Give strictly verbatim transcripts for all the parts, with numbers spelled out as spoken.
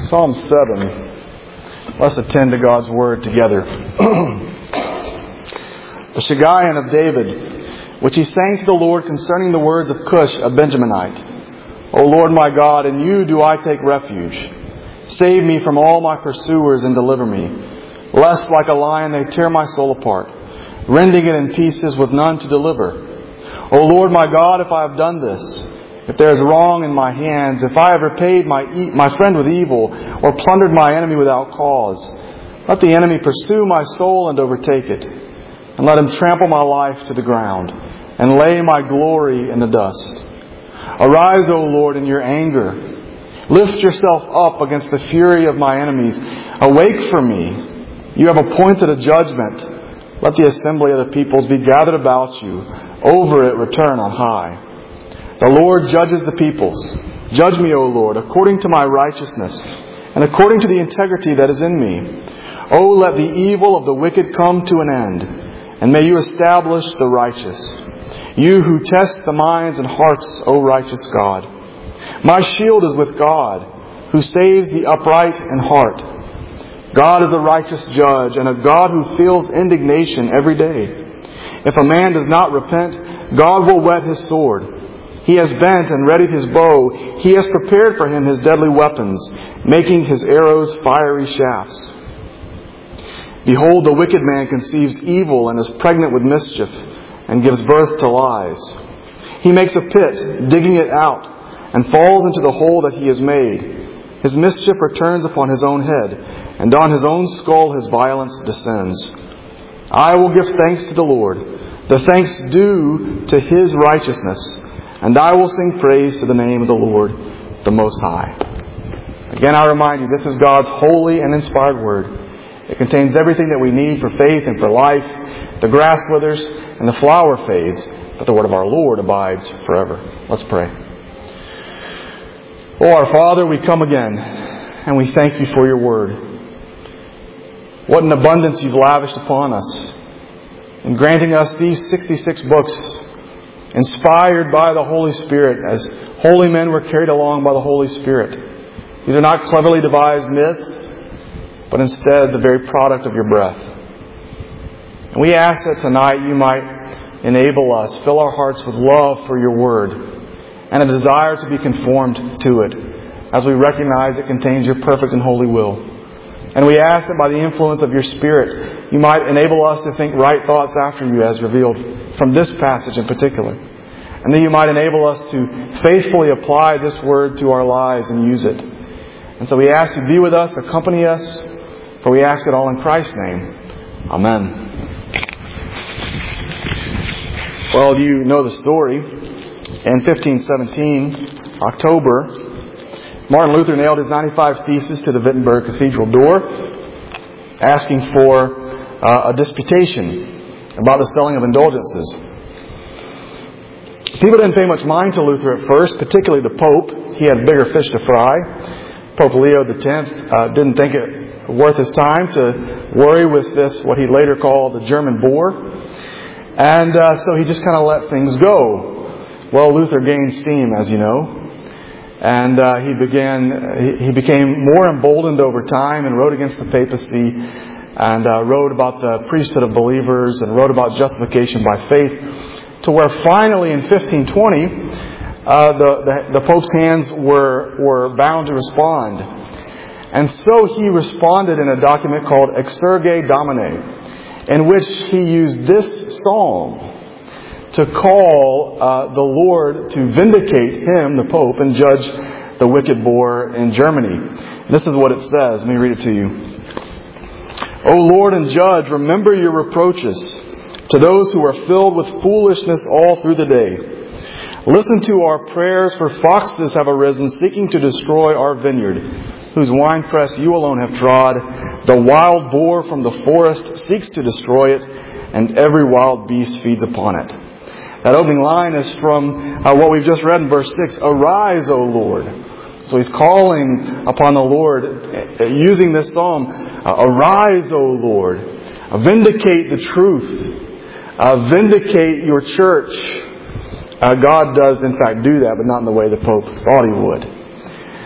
Psalm seven. Let's attend to God's Word together. The Shiggaion of David, which he sang to the Lord concerning the words of Cush, a Benjaminite. O Lord my God, in you do I take refuge. Save me from all my pursuers and deliver me, lest like a lion they tear my soul apart, rending it in pieces with none to deliver. O Lord my God, if I have done this, if there is wrong in my hands, if I have repaid my e- my friend with evil, or plundered my enemy without cause, let the enemy pursue my soul and overtake it, and let him trample my life to the ground, and lay my glory in the dust. Arise, O Lord, in your anger. Lift yourself up against the fury of my enemies. Awake for me. You have appointed a judgment. Let the assembly of the peoples be gathered about you. Over it return on high. The Lord judges the peoples. Judge me, O Lord, according to my righteousness, and according to the integrity that is in me. O let the evil of the wicked come to an end, and may you establish the righteous. You who test the minds and hearts, O righteous God. My shield is with God, who saves the upright in heart. God is a righteous judge, and a God who feels indignation every day. If a man does not repent, God will whet his sword. He has bent and readied his bow. He has prepared for him his deadly weapons, making his arrows fiery shafts. Behold, the wicked man conceives evil and is pregnant with mischief, and gives birth to lies. He makes a pit, digging it out, and falls into the hole that he has made. His mischief returns upon his own head, and on his own skull his violence descends. I will give thanks to the Lord, the thanks due to His righteousness, and I will sing praise to the name of the Lord, the Most High. Again, I remind you, this is God's holy and inspired Word. It contains everything that we need for faith and for life. The grass withers and the flower fades, but the Word of our Lord abides forever. Let's pray. Oh, our Father, we come again, and we thank you for your Word. What an abundance you've lavished upon us in granting us these sixty-six books, inspired by the Holy Spirit, as holy men were carried along by the Holy Spirit. These are not cleverly devised myths, but instead the very product of your breath. And we ask that tonight you might enable us, fill our hearts with love for your Word, and a desire to be conformed to it, as we recognize it contains your perfect and holy will. And we ask that by the influence of your Spirit, you might enable us to think right thoughts after you, as revealed from this passage in particular. And that you might enable us to faithfully apply this Word to our lives and use it. And so we ask you to be with us, accompany us, for we ask it all in Christ's name. Amen. Well, you know the story. In fifteen seventeen, October, Martin Luther nailed his ninety-five Theses to the Wittenberg Cathedral door, asking for uh, a disputation about the selling of indulgences. People didn't pay much mind to Luther at first, particularly the Pope. He had bigger fish to fry. Pope Leo the tenth uh, didn't think it worth his time to worry with this, what he later called the German boar. And uh, so he just kind of let things go. Well, Luther gained steam, as you know. And uh, he began. He, he became more emboldened over time and wrote against the papacy, and uh, wrote about the priesthood of believers, and wrote about justification by faith, to where finally in fifteen twenty, uh, the, the the Pope's hands were were bound to respond. And so he responded in a document called Exsurge Domine, in which he used this psalm to call uh, the Lord to vindicate him, the Pope, and judge the wicked boar in Germany. And this is what it says. Let me read it to you. O Lord and Judge, remember your reproaches to those who are filled with foolishness all through the day. Listen to our prayers, for foxes have arisen, seeking to destroy our vineyard, whose winepress you alone have trod. The wild boar from the forest seeks to destroy it, and every wild beast feeds upon it. That opening line is from uh, what we've just read in verse six. Arise, O Lord. So he's calling upon the Lord uh, using this psalm. Uh, Arise, O Lord. Uh, vindicate the truth. Uh, vindicate your church. Uh, God does in fact do that, but not in the way the Pope thought he would.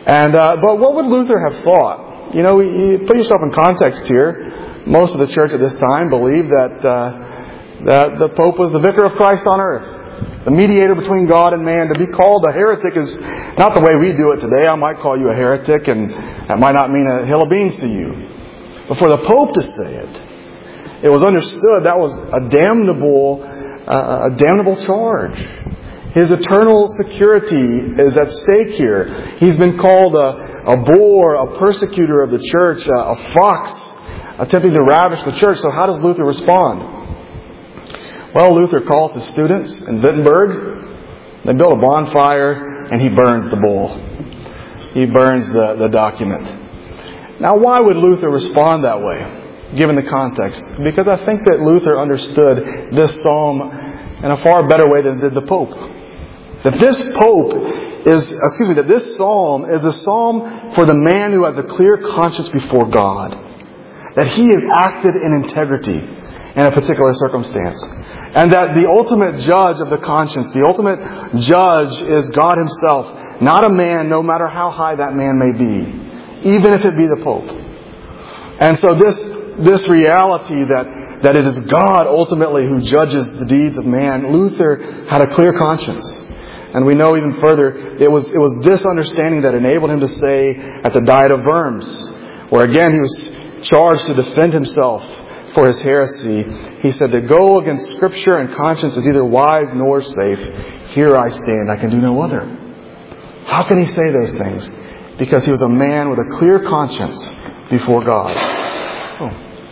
And uh, but what would Luther have thought? You know, you put yourself in context here. Most of the church at this time believed that uh, that the Pope was the vicar of Christ on earth, the mediator between God and man. To be called a heretic is not the way we do it today. I might call you a heretic, and that might not mean a hill of beans to you. But for the Pope to say it, it was understood that was a damnable, uh, a damnable charge. His eternal security is at stake here. He's been called a, a boar, a persecutor of the church, a, a fox, attempting to ravish the church. So how does Luther respond? Well, Luther calls his students in Wittenberg. They build a bonfire and he burns the bull. He burns the, the document. Now, why would Luther respond that way, given the context? Because I think that Luther understood this psalm in a far better way than did the Pope. That this Pope is, excuse me, that this psalm is a psalm for the man who has a clear conscience before God. That he has acted in integrity in a particular circumstance. And that the ultimate judge of the conscience, the ultimate judge is God Himself, not a man, no matter how high that man may be. Even if it be the Pope. And so this this reality that, that it is God ultimately who judges the deeds of man, Luther had a clear conscience. And we know even further, it was it was this understanding that enabled him to say at the Diet of Worms, where again he was charged to defend himself for his heresy. He said, to go against Scripture and conscience is neither wise nor safe. Here I stand, I can do no other. How can he say those things? Because he was a man with a clear conscience before God. Oh.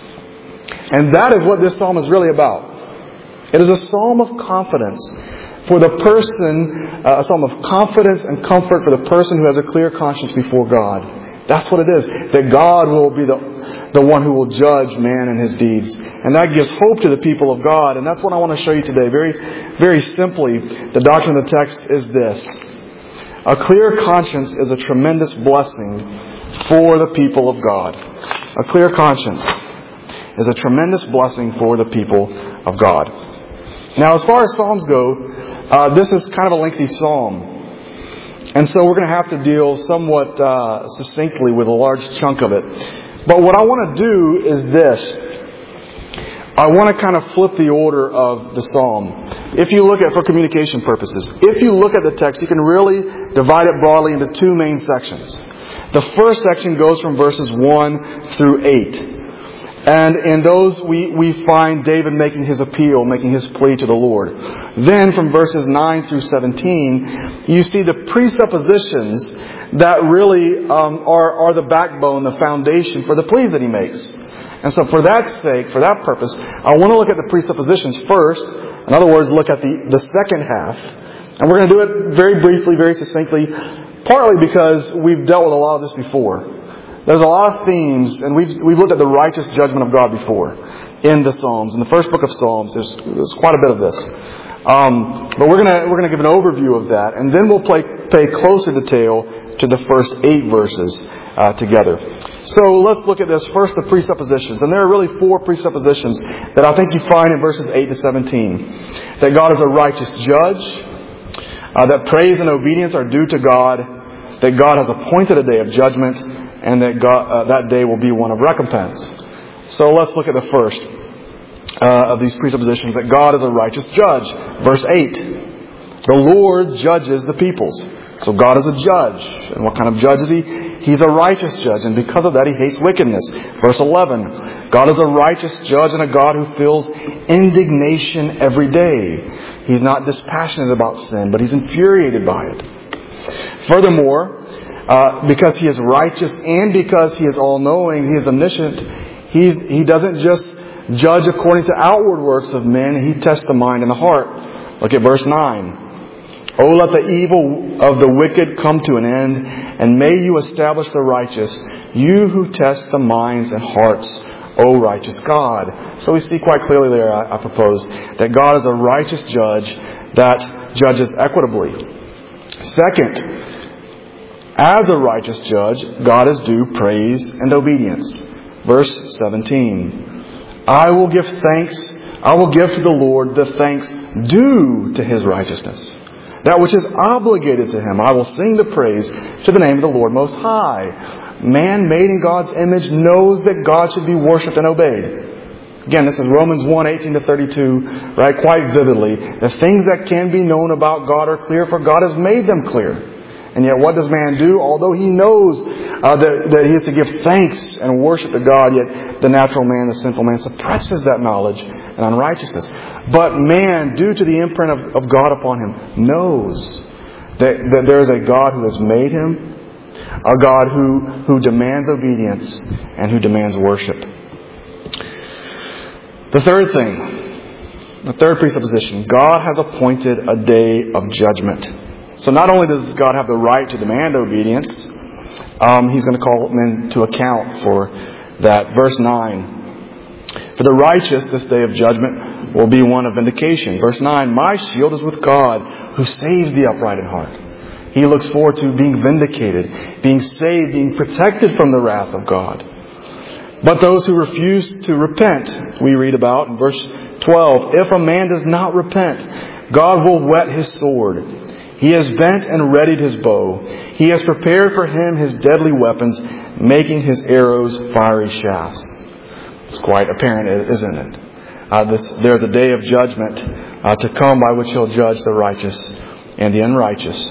And that is what this psalm is really about. It is a psalm of confidence for the person, uh, a psalm of confidence and comfort for the person who has a clear conscience before God. That's what it is. That God will be the, the one who will judge man and his deeds. And that gives hope to the people of God. And that's what I want to show you today. Very, very simply, the doctrine of the text is this. A clear conscience is a tremendous blessing for the people of God. A clear conscience is a tremendous blessing for the people of God. Now, as far as Psalms go, uh, this is kind of a lengthy psalm. And so we're going to have to deal somewhat uh, succinctly with a large chunk of it. But what I want to do is this. I want to kind of flip the order of the psalm. If you look at, for communication purposes, if you look at the text, you can really divide it broadly into two main sections. The first section goes from verses one through eight. And in those we, we find David making his appeal, making his plea to the Lord. Then from verses nine through seventeen, you see the presuppositions that really um, are, are the backbone, the foundation for the pleas that he makes. And so for that sake, for that purpose, I want to look at the presuppositions first. In other words, look at the, the second half. And we're going to do it very briefly, very succinctly, partly because we've dealt with a lot of this before. There's a lot of themes, and we've, we've looked at the righteous judgment of God before in the Psalms. In the first book of Psalms, there's, there's quite a bit of this. Um, but we're going to we're going to give an overview of that, and then we'll play, pay closer detail to the first eight verses uh, together. So let's look at this. First, the presuppositions. And there are really four presuppositions that I think you find in verses eight to seventeen. That God is a righteous judge. Uh, that praise and obedience are due to God. That God has appointed a day of judgment. And that God, uh, that day will be one of recompense. So let's look at the first uh, of these presuppositions. That God is a righteous judge. Verse eight. The Lord judges the peoples. So God is a judge. And what kind of judge is He? He's a righteous judge. And because of that, He hates wickedness. Verse eleven. God is a righteous judge and a God who feels indignation every day. He's not dispassionate about sin, but He's infuriated by it. Furthermore, uh, because He is righteous and because He is all-knowing, He is omniscient, he's, He doesn't just judge according to outward works of men. He tests the mind and the heart. Look at verse nine. Oh, let the evil of the wicked come to an end, and may you establish the righteous, you who test the minds and hearts, O righteous God. So we see quite clearly there, I, I propose, that God is a righteous judge that judges equitably. Second, as a righteous judge, God is due praise and obedience. Verse seventeen. I will give thanks, I will give to the Lord the thanks due to His righteousness. that which is obligated to Him. I will sing the praise to the name of the Lord Most High. Man made in God's image knows that God should be worshipped and obeyed. Again, this is Romans one, eighteen to thirty-two, right? Quite vividly. The things that can be known about God are clear, for God has made them clear. And yet what does man do? Although he knows uh, that, that he is to give thanks and worship to God, yet the natural man, the sinful man, suppresses that knowledge and unrighteousness. But man, due to the imprint of, of God upon him, knows that, that there is a God who has made him, a God who, who demands obedience and who demands worship. The third thing, the third presupposition, God has appointed a day of judgment. So not only does God have the right to demand obedience, um, He's going to call men to account for that. Verse nine, for the righteous, this day of judgment will be one of vindication. Verse nine, my shield is with God, who saves the upright in heart. He looks forward to being vindicated, being saved, being protected from the wrath of God. But those who refuse to repent, we read about in verse twelve, if a man does not repent, God will whet His sword. He has bent and readied His bow. He has prepared for him His deadly weapons, making his arrows fiery shafts. It's quite apparent, isn't it? Uh, this, there's a day of judgment uh, to come by which He'll judge the righteous and the unrighteous.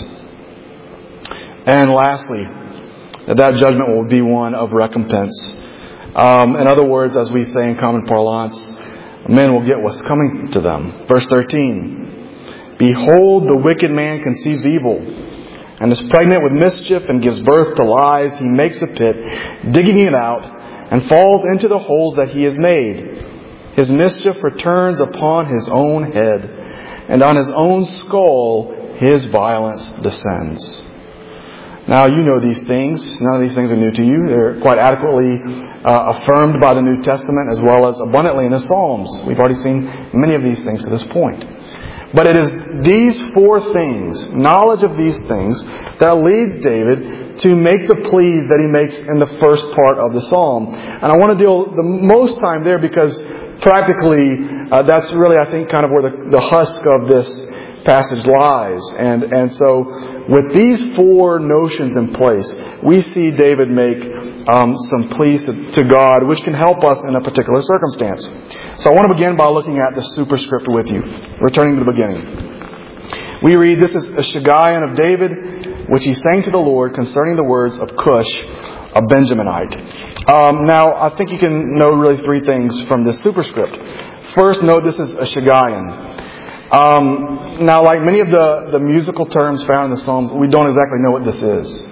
And lastly, that judgment will be one of recompense. Um, in other words, as we say in common parlance, men will get what's coming to them. Verse thirteen, behold, the wicked man conceives evil, and is pregnant with mischief, and gives birth to lies. He makes a pit, digging it out, and falls into the holes that he has made. His mischief returns upon his own head, and on his own skull his violence descends. Now, you know these things. None of these things are new to you. They're quite adequately uh, affirmed by the New Testament as well as abundantly in the Psalms. We've already seen many of these things to this point. But it is these four things, knowledge of these things, that lead David to make the pleas that he makes in the first part of the Psalm. And I want to deal the most time there because practically uh, that's really, I think, kind of where the, the husk of this passage lies. And and so with these four notions in place, we see David make um, some pleas to, to God which can help us in a particular circumstance. So I want to begin by looking at the superscript with you, returning to the beginning. We read, this is a Shiggaion of David, which he sang to the Lord concerning the words of Cush, a Benjaminite. Um, now, I think you can know really three things from this superscript. First, note this is a Shiggaion. Um, now, like many of the, the musical terms found in the Psalms, we don't exactly know what this is.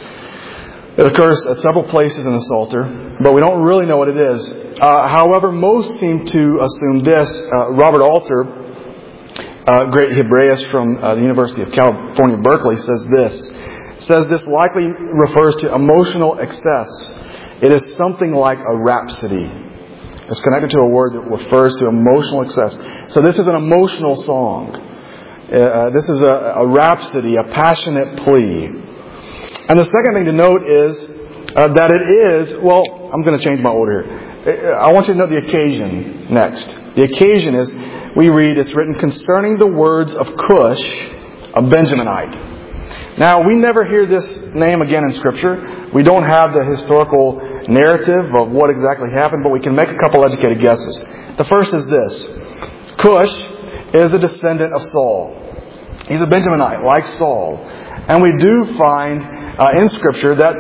It occurs at several places in the Psalter, but we don't really know what it is. Uh, however, most seem to assume this. Uh, Robert Alter, uh, great Hebraist from uh, the University of California, Berkeley, says this. Says this likely refers to emotional excess. It is something like a rhapsody. It's connected to a word that refers to emotional excess. So this is an emotional song. Uh, this is a, a rhapsody, a passionate plea. And the second thing to note is uh, that it is, well, I'm going to change my order here. I want you to note the occasion next. The occasion is, we read, it's written concerning the words of Cush, a Benjaminite. Now, we never hear this name again in Scripture. We don't have the historical narrative of what exactly happened, but we can make a couple educated guesses. The first is this. Cush is a descendant of Saul. He's a Benjaminite, like Saul. And we do find uh, in Scripture that,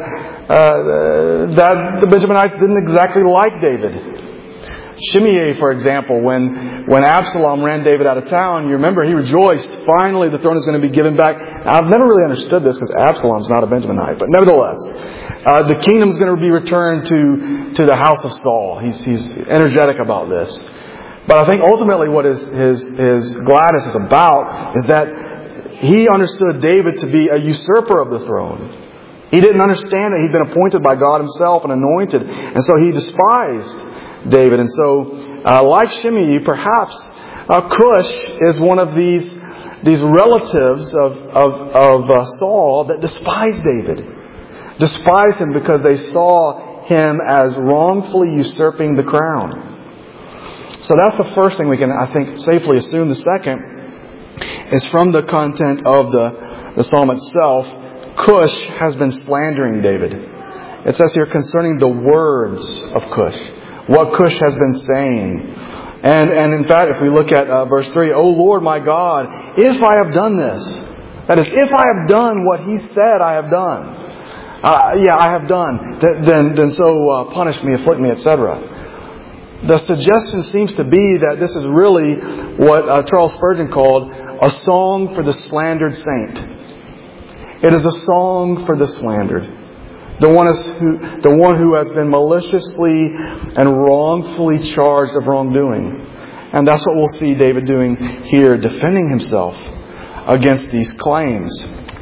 uh, that the Benjaminites didn't exactly like David. Shimei, for example, when, when Absalom ran David out of town, you remember he rejoiced. Finally, the throne is going to be given back. Now, I've never really understood this because Absalom's not a Benjaminite. But nevertheless, uh, the kingdom is going to be returned to, to the house of Saul. He's, he's energetic about this. But I think ultimately what his, his, his gladness is about is that he understood David to be a usurper of the throne. He didn't understand that he'd been appointed by God Himself and anointed. And so he despised David. And so, uh, like Shimei, perhaps uh, Cush is one of these these relatives of of, of uh, Saul that despise David, despise him because they saw him as wrongfully usurping the crown. So that's the first thing we can, I think, safely assume. The second is from the content of the, the psalm itself. Cush has been slandering David. It says here concerning the words of Cush, what Cush has been saying. And, and in fact, if we look at uh, verse three, O Lord my God, if I have done this, that is, if I have done what He said I have done, uh, yeah, I have done, th- then, then so uh, punish me, afflict me, et cetera. The suggestion seems to be that this is really what uh, Charles Spurgeon called a song for the slandered saint. It is a song for the slandered. The one, is who, the one who has been maliciously and wrongfully charged of wrongdoing. And that's what we'll see David doing here, defending himself against these claims.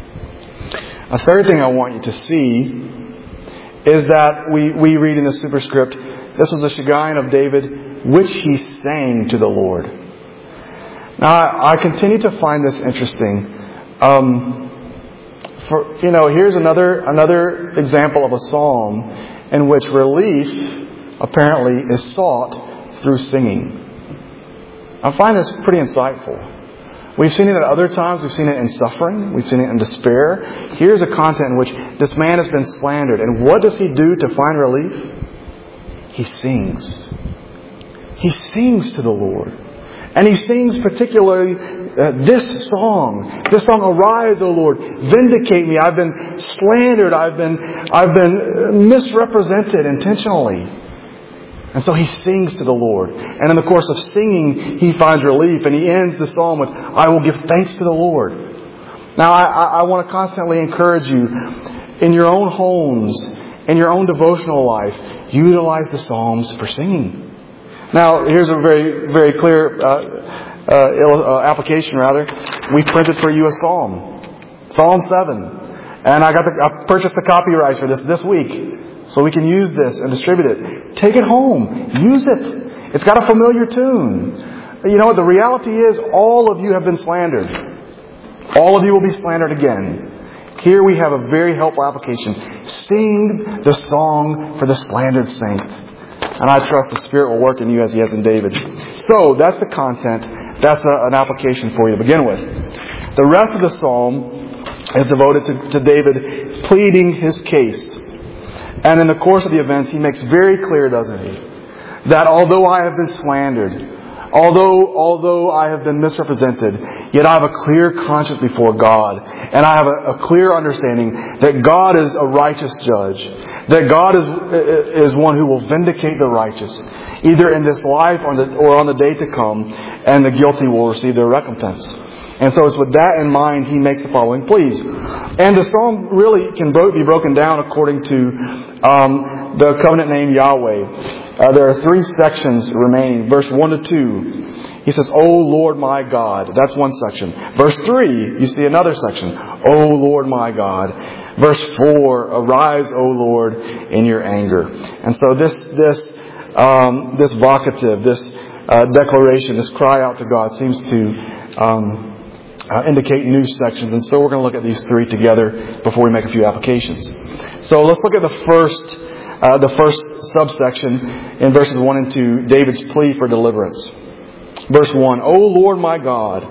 A third thing I want you to see is that we, we read in the superscript, this was a Shigaion of David, which he sang to the Lord. Now, I, I continue to find this interesting. Um, for, you know, here's another another example of a psalm in which relief apparently is sought through singing. I find this pretty insightful. We've seen it at other times. We've seen it in suffering. We've seen it in despair. Here's a content in which this man has been slandered. And what does he do to find relief? He sings. He sings to the Lord. And he sings particularly uh, this song. This song, Arise, O Lord, vindicate me. I've been slandered. I've been, I've been misrepresented intentionally. And so he sings to the Lord. And in the course of singing, he finds relief. And he ends the psalm with, I will give thanks to the Lord. Now, I, I, I want to constantly encourage you, in your own homes, in your own devotional life, utilize the Psalms for singing. Now, here's a very, very clear uh, uh, uh, application, rather. We printed for you a Psalm. Psalm seven. And I got the, I purchased the copyrights for this this week. So we can use this and distribute it. Take it home. Use it. It's got a familiar tune. You know what? The reality is all of you have been slandered. All of you will be slandered again. Here we have a very helpful application. Sing the song for the slandered saint. And I trust the Spirit will work in you as He has in David. So that's the content. That's a, an application for you to begin with. The rest of the psalm is devoted to, to David pleading his case. And in the course of the events, he makes very clear, doesn't he, that although I have been slandered, although although I have been misrepresented, yet I have a clear conscience before God, and I have a, a clear understanding that God is a righteous judge, that God is is one who will vindicate the righteous, either in this life or, the, or on the day to come, and the guilty will receive their recompense. And so it's with that in mind he makes the following pleas. And the psalm really can be broken down according to um, the covenant name Yahweh. Uh, there are three sections remaining. Verse one to two, he says, O Lord my God. That's one section. Verse three, you see another section. O Lord my God. Verse four, arise, O Lord, in your anger. And so this this um, this vocative, this uh, declaration, this cry out to God seems to um, Uh, indicate new sections, and so we're going to look at these three together before we make a few applications. So let's look at the first, uh, the first subsection in verses one and two, David's plea for deliverance. Verse one, O Lord my God,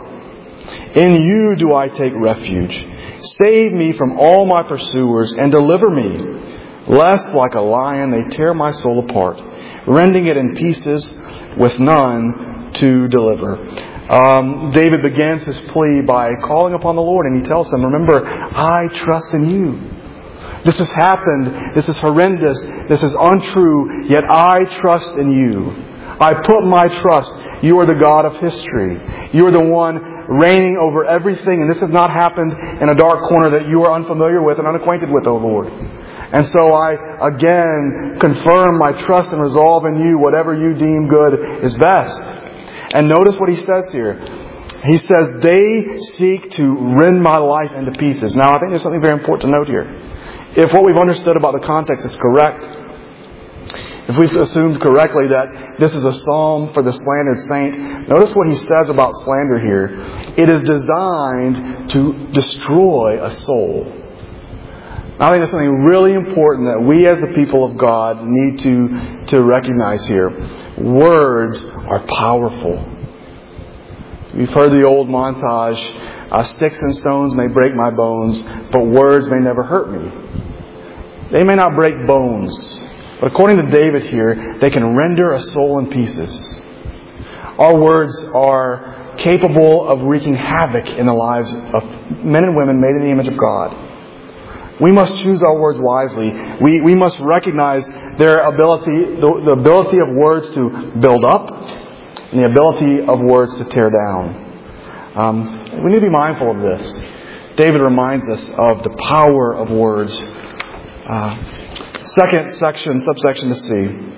in you do I take refuge. Save me from all my pursuers and deliver me, lest like a lion they tear my soul apart, rending it in pieces with none to deliver. Um, David begins his plea by calling upon the Lord, and he tells him, remember, I trust in you. This has happened. This is horrendous. This is untrue. Yet I trust in you. I put my trust. You are the God of history. You are the one reigning over everything. And this has not happened in a dark corner that you are unfamiliar with and unacquainted with, O Lord. And so I again confirm my trust and resolve in you. Whatever you deem good is best. And notice what he says here. He says, they seek to rend my life into pieces. Now, I think there's something very important to note here. If what we've understood about the context is correct, if we've assumed correctly that this is a psalm for the slandered saint, notice what he says about slander here. It is designed to destroy a soul. Now, I think there's something really important that we as the people of God need to, to recognize here. Words are powerful. We've heard the old montage, uh, sticks and stones may break my bones, but words may never hurt me. They may not break bones, but according to David here, they can render a soul in pieces. Our words are capable of wreaking havoc in the lives of men and women made in the image of God. We must choose our words wisely. We, we must recognize their ability, the, the ability of words to build up and the ability of words to tear down. Um, we need to be mindful of this. David reminds us of the power of words. Uh, second section, subsection to C.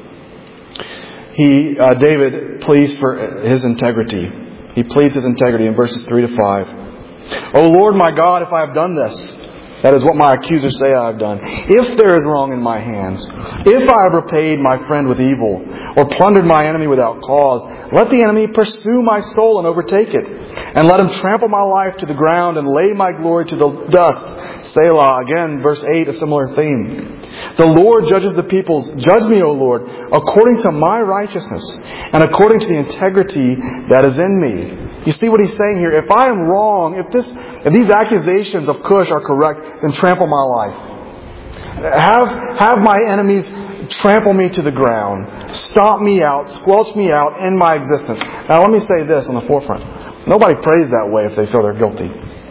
He, uh, David pleads for his integrity. He pleads his integrity in verses three to five. O Lord my God, if I have done this, that is what my accusers say I have done. If there is wrong in my hands, if I have repaid my friend with evil, or plundered my enemy without cause, let the enemy pursue my soul and overtake it. And let him trample my life to the ground and lay my glory to the dust. Selah. Again, verse eight, a similar theme. The Lord judges the peoples. Judge me, O Lord, according to my righteousness and according to the integrity that is in me. You see what he's saying here? If I am wrong, if this, if these accusations of Cush are correct, then trample my life. Have, have my enemies trample me to the ground. Stomp me out, squelch me out in my existence. Now let me say this on the forefront. Nobody prays that way if they feel they're guilty.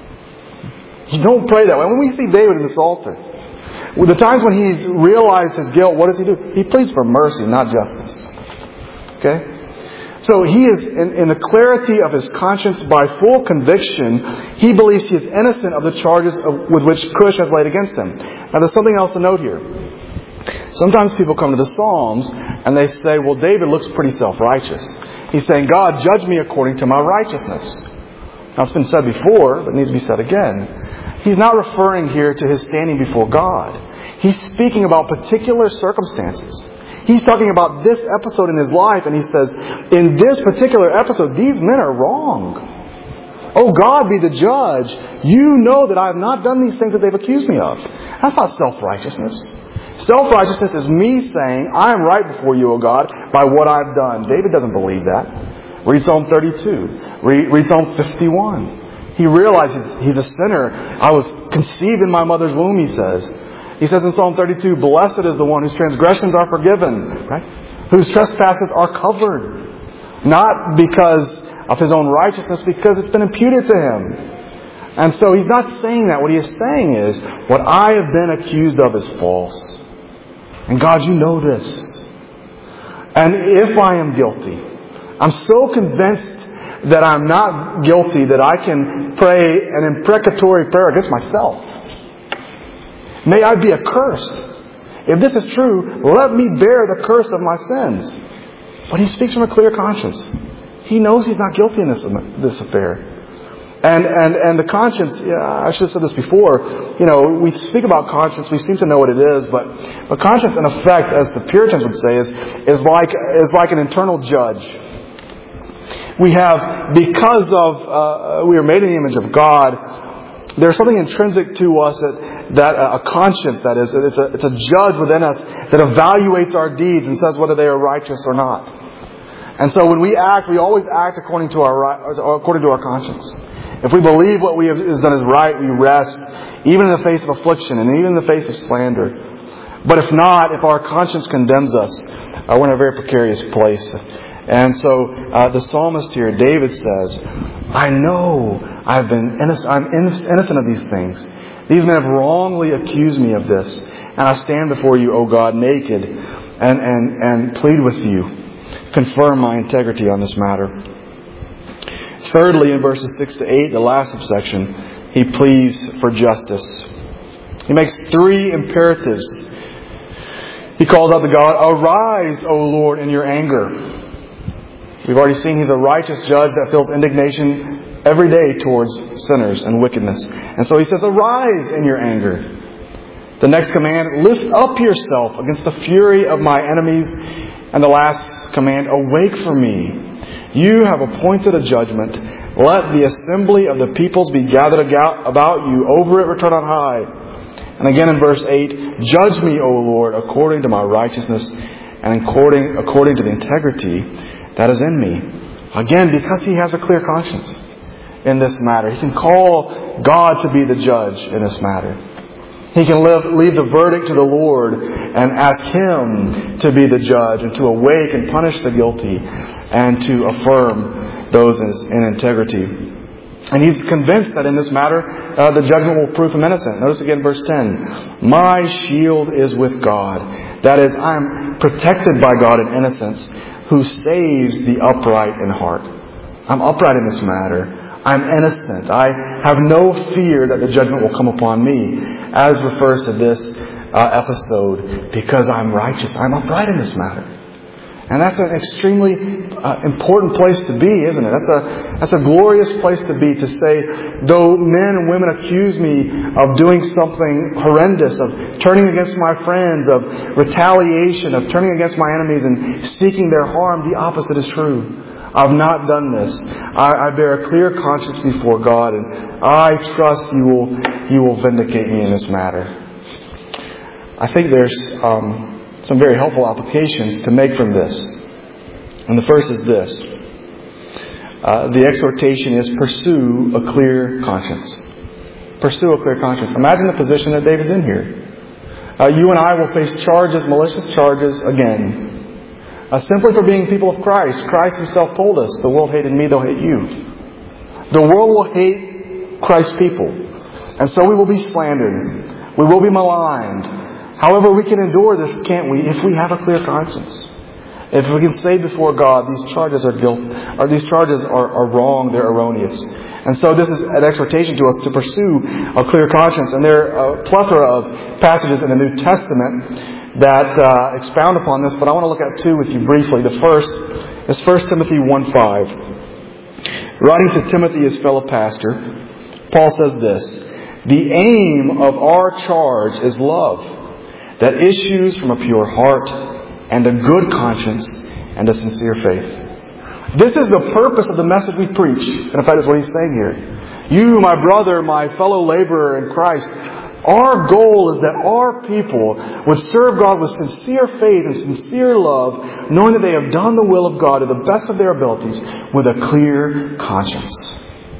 You don't pray that way. When we see David in the Psalter, the times when he's realized his guilt, what does he do? He pleads for mercy, not justice. Okay? So he is, in, in the clarity of his conscience, by full conviction, he believes he is innocent of the charges of, with which Cush has laid against him. Now there's something else to note here. Sometimes people come to the Psalms and they say, well, David looks pretty self-righteous. He's saying, God, judge me according to my righteousness. Now it's been said before, but it needs to be said again. He's not referring here to his standing before God. He's speaking about particular circumstances. He's talking about this episode in his life, and he says, in this particular episode, these men are wrong. Oh, God be the judge. You know that I have not done these things that they've accused me of. That's not self-righteousness. Self-righteousness is me saying, I am right before you, O God, by what I've done. David doesn't believe that. Read Psalm thirty-two. Read, read Psalm fifty-one. He realizes he's a sinner. I was conceived in my mother's womb, he says. He says in Psalm thirty-two, blessed is the one whose transgressions are forgiven, right? Whose trespasses are covered. Not because of his own righteousness, because it's been imputed to him. And so he's not saying that. What he is saying is, what I have been accused of is false. And God, you know this. And if I am guilty, I'm so convinced that I'm not guilty that I can pray an imprecatory prayer against myself. May I be accursed. If this is true, let me bear the curse of my sins. But he speaks from a clear conscience. He knows he's not guilty in this, this affair. And, and, and the conscience, yeah, I should have said this before, you know, we speak about conscience, we seem to know what it is, but, but conscience in effect, as the Puritans would say, is, is like, is like an internal judge. We have, because of, uh, we are made in the image of God, there's something intrinsic to us that, that uh, a conscience, that is, it's a, it's a judge within us that evaluates our deeds and says whether they are righteous or not. And so when we act, we always act according to our, according to our conscience. If we believe what we have done is right, we rest, even in the face of affliction and even in the face of slander. But if not, if our conscience condemns us, uh, we're in a very precarious place. And so uh, the psalmist here, David says, I know I've been innocent, I'm innocent of these things. These men have wrongly accused me of this. And I stand before you, O God, naked and, and, and plead with you. Confirm my integrity on this matter. Thirdly, in verses six to eight, the last subsection, he pleads for justice. He makes three imperatives. He calls out to God, arise, O Lord, in your anger. We've already seen he's a righteous judge that feels indignation every day towards sinners and wickedness. And so he says, arise in your anger. The next command, lift up yourself against the fury of my enemies. And the last command, awake for me. You have appointed a judgment. Let the assembly of the peoples be gathered about you. Over it return on high. And again in verse eight, judge me, O Lord, according to my righteousness and according, according to the integrity that is in me. Again, because he has a clear conscience in this matter. He can call God to be the judge in this matter. He can live, leave the verdict to the Lord and ask Him to be the judge and to awake and punish the guilty and to affirm those in integrity. And he's convinced that in this matter, uh, the judgment will prove him innocent. Notice again verse ten. My shield is with God. That is, I am protected by God in innocence, who saves the upright in heart. I'm upright in this matter. I'm innocent. I have no fear that the judgment will come upon me, as refers to this uh, episode, because I'm righteous. I'm upright in this matter. And that's an extremely uh, important place to be, isn't it? That's a that's a glorious place to be, to say, though men and women accuse me of doing something horrendous, of turning against my friends, of retaliation, of turning against my enemies and seeking their harm, the opposite is true. I've not done this. I, I bear a clear conscience before God, and I trust you will you will vindicate me in this matter. I think there's um, some very helpful applications to make from this. And the first is this. Uh, the exhortation is pursue a clear conscience. Pursue a clear conscience. Imagine the position that David's in here. Uh, you and I will face charges, malicious charges again. Uh, simply for being people of Christ. Christ Himself told us, the world hated me, they'll hate you. The world will hate Christ's people. And so we will be slandered. We will be maligned. However, we can endure this, can't we, if we have a clear conscience. If we can say before God, these charges are guilt, or these charges are, are wrong, they're erroneous. And so this is an exhortation to us to pursue a clear conscience. And there are a plethora of passages in the New Testament that uh, expound upon this, but I want to look at two with you briefly. The first is First Timothy one five. Writing to Timothy, his fellow pastor, Paul says this, the aim of our charge is love, that issues from a pure heart and a good conscience and a sincere faith. This is the purpose of the message we preach. And in fact, that's what he's saying here. You, my brother, my fellow laborer in Christ, our goal is that our people would serve God with sincere faith and sincere love, knowing that they have done the will of God to the best of their abilities with a clear conscience.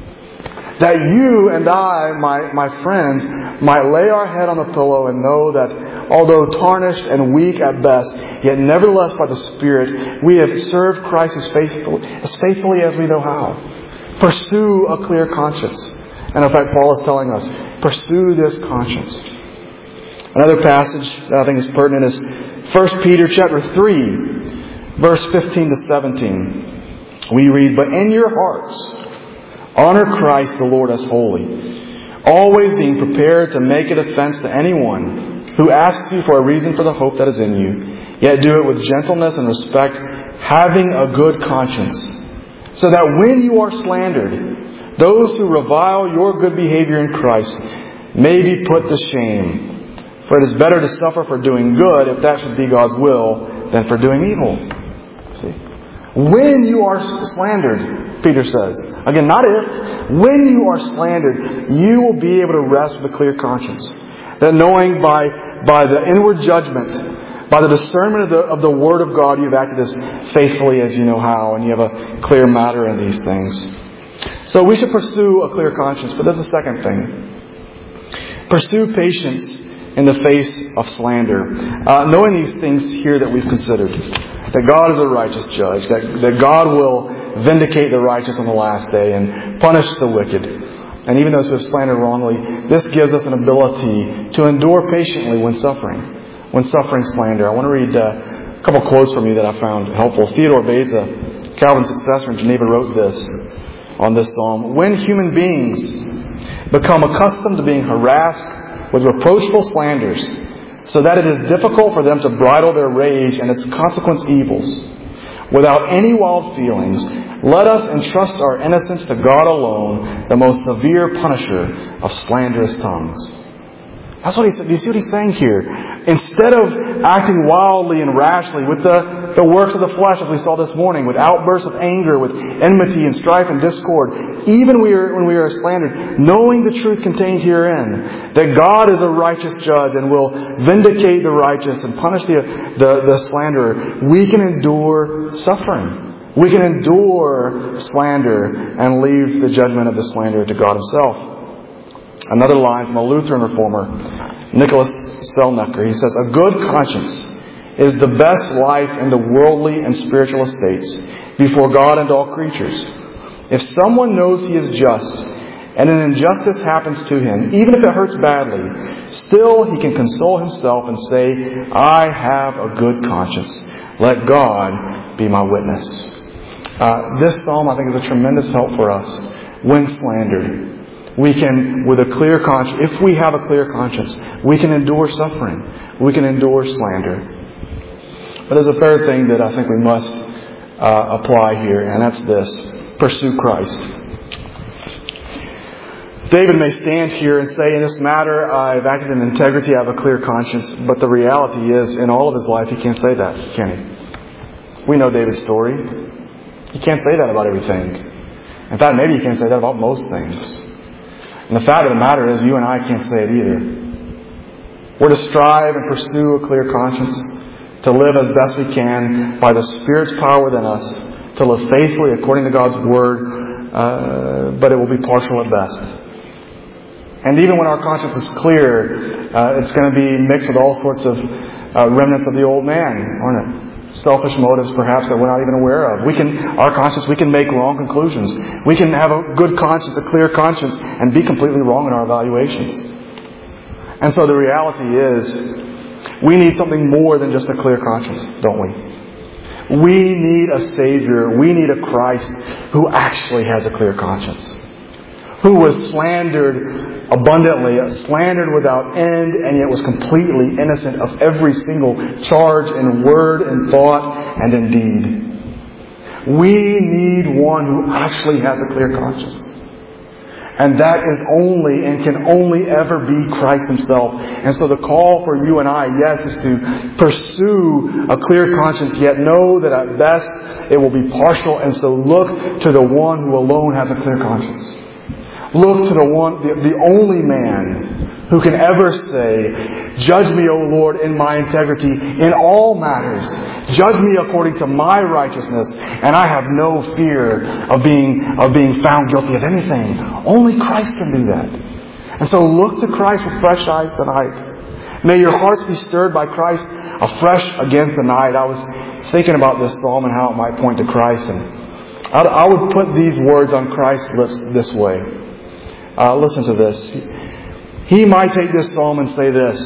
That you and I, my, my friends, might lay our head on the pillow and know that although tarnished and weak at best, yet nevertheless by the Spirit, we have served Christ as faithfully, as faithfully as we know how. Pursue a clear conscience. And in fact, Paul is telling us, pursue this conscience. Another passage that I think is pertinent is First Peter chapter three, verse fifteen to seventeen. We read, but in your hearts, honor Christ the Lord as holy, always being prepared to make a defense to anyone who asks you for a reason for the hope that is in you, yet do it with gentleness and respect, having a good conscience, so that when you are slandered, those who revile your good behavior in Christ may be put to shame. For it is better to suffer for doing good, if that should be God's will, than for doing evil. See? When you are slandered, Peter says, again, not if, when you are slandered, you will be able to rest with a clear conscience. That knowing by, by the inward judgment, by the discernment of the, of the Word of God, you've acted as faithfully as you know how, and you have a clear matter in these things. So we should pursue a clear conscience, but there's a second thing. Pursue patience in the face of slander. Uh, knowing these things here that we've considered. That God is a righteous judge. That, that God will vindicate the righteous on the last day and punish the wicked. And even those who have slandered wrongly, this gives us an ability to endure patiently when suffering. When suffering slander. I want to read uh, a couple quotes from you that I found helpful. Theodore Beza, Calvin's successor in Geneva, wrote this on this psalm. When human beings become accustomed to being harassed with reproachful slanders, so that it is difficult for them to bridle their rage and its consequent evils, without any wild feelings, let us entrust our innocence to God alone, the most severe punisher of slanderous tongues. That's what he said. Do you see what he's saying here? Instead of acting wildly and rashly with the, the works of the flesh, as we saw this morning, with outbursts of anger, with enmity and strife and discord, even we are, when we are slandered, knowing the truth contained herein, that God is a righteous judge and will vindicate the righteous and punish the, the, the slanderer, we can endure suffering. We can endure slander and leave the judgment of the slanderer to God Himself. Another line from a Lutheran reformer, Nicholas Selnecker. He says, "A good conscience is the best life in the worldly and spiritual estates before God and all creatures. If someone knows he is just, and an injustice happens to him, even if it hurts badly, still he can console himself and say, 'I have a good conscience. Let God be my witness.'" Uh, this psalm, I think, is a tremendous help for us when slandered. We can, with a clear conscience, if we have a clear conscience, we can endure suffering. We can endure slander. But there's a third thing that I think we must uh, apply here, and that's this. Pursue Christ. David may stand here and say, in this matter, I've acted in integrity, I have a clear conscience. But the reality is, in all of his life, he can't say that, can he? We know David's story. He can't say that about everything. In fact, maybe he can't say that about most things. And the fact of the matter is, you and I can't say it either. We're to strive and pursue a clear conscience, to live as best we can by the Spirit's power within us, to live faithfully according to God's Word, uh, but it will be partial at best. And even when our conscience is clear, uh, it's going to be mixed with all sorts of uh, remnants of the old man, aren't it? Selfish motives, perhaps, that we're not even aware of. We can, our conscience, we can make wrong conclusions. We can have a good conscience, a clear conscience, and be completely wrong in our evaluations. And so the reality is, we need something more than just a clear conscience, don't we? We need a Savior. We need a Christ who actually has a clear conscience. Who was slandered abundantly, slandered without end, and yet was completely innocent of every single charge in word and thought and in deed. We need one who actually has a clear conscience. And that is only and can only ever be Christ Himself. And so the call for you and I, yes, is to pursue a clear conscience, yet know that at best it will be partial. And so look to the one who alone has a clear conscience. Look to the one, the, the only man who can ever say, "Judge me, O Lord, in my integrity, in all matters. Judge me according to my righteousness, and I have no fear of being of being found guilty of anything." Only Christ can do that. And so look to Christ with fresh eyes tonight. May your hearts be stirred by Christ afresh again tonight. I was thinking about this psalm and how it might point to Christ, and I, I would put these words on Christ's lips this way. Uh, listen to this. He might take this psalm and say this: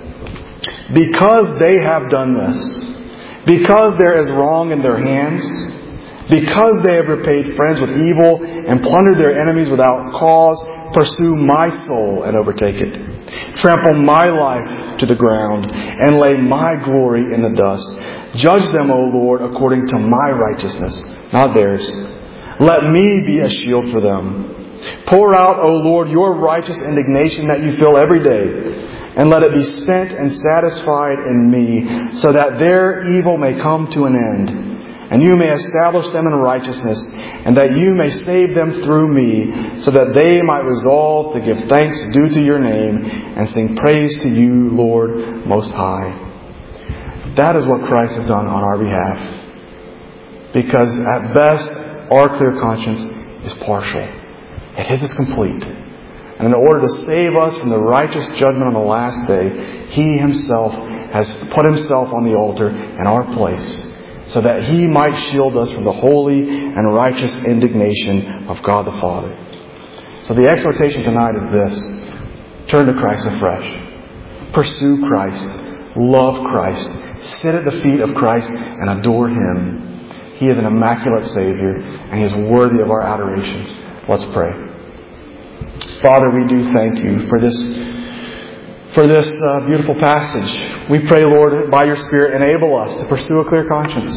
because they have done this, because there is wrong in their hands, because they have repaid friends with evil and plundered their enemies without cause, pursue my soul and overtake it. Trample my life to the ground and lay my glory in the dust. Judge them, O Lord, according to my righteousness, not theirs. Let me be a shield for them. Pour out, O Lord, your righteous indignation that you feel every day, and let it be spent and satisfied in me, so that their evil may come to an end, and you may establish them in righteousness, and that you may save them through me, so that they might resolve to give thanks due to your name, and sing praise to you, Lord Most High. That is what Christ has done on our behalf. Because at best, our clear conscience is partial. And His is complete. And in order to save us from the righteous judgment on the last day, He Himself has put Himself on the altar in our place, so that He might shield us from the holy and righteous indignation of God the Father. So the exhortation tonight is this: turn to Christ afresh. Pursue Christ. Love Christ. Sit at the feet of Christ and adore Him. He is an immaculate Savior, and He is worthy of our adoration. Let's pray. Father, we do thank you for this for this uh, beautiful passage. We pray, Lord, by your Spirit, enable us to pursue a clear conscience.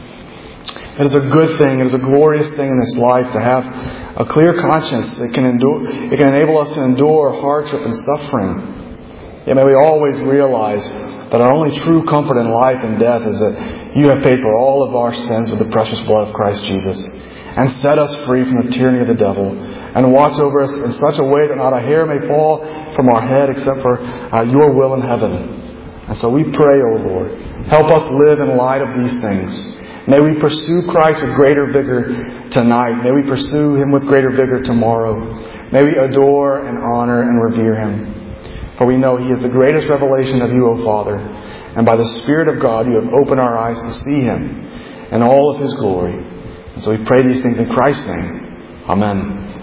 It is a good thing, it is a glorious thing in this life to have a clear conscience. It can endure, it can enable us to endure hardship and suffering. Yet may we always realize that our only true comfort in life and death is that you have paid for all of our sins with the precious blood of Christ Jesus, and set us free from the tyranny of the devil, and watch over us in such a way that not a hair may fall from our head except for uh, your will in heaven. And so we pray, O Lord, help us live in light of these things. May we pursue Christ with greater vigor tonight. May we pursue Him with greater vigor tomorrow. May we adore and honor and revere Him. For we know He is the greatest revelation of You, O Father. And by the Spirit of God, You have opened our eyes to see Him and all of His glory. And so we pray these things in Christ's name. Amen.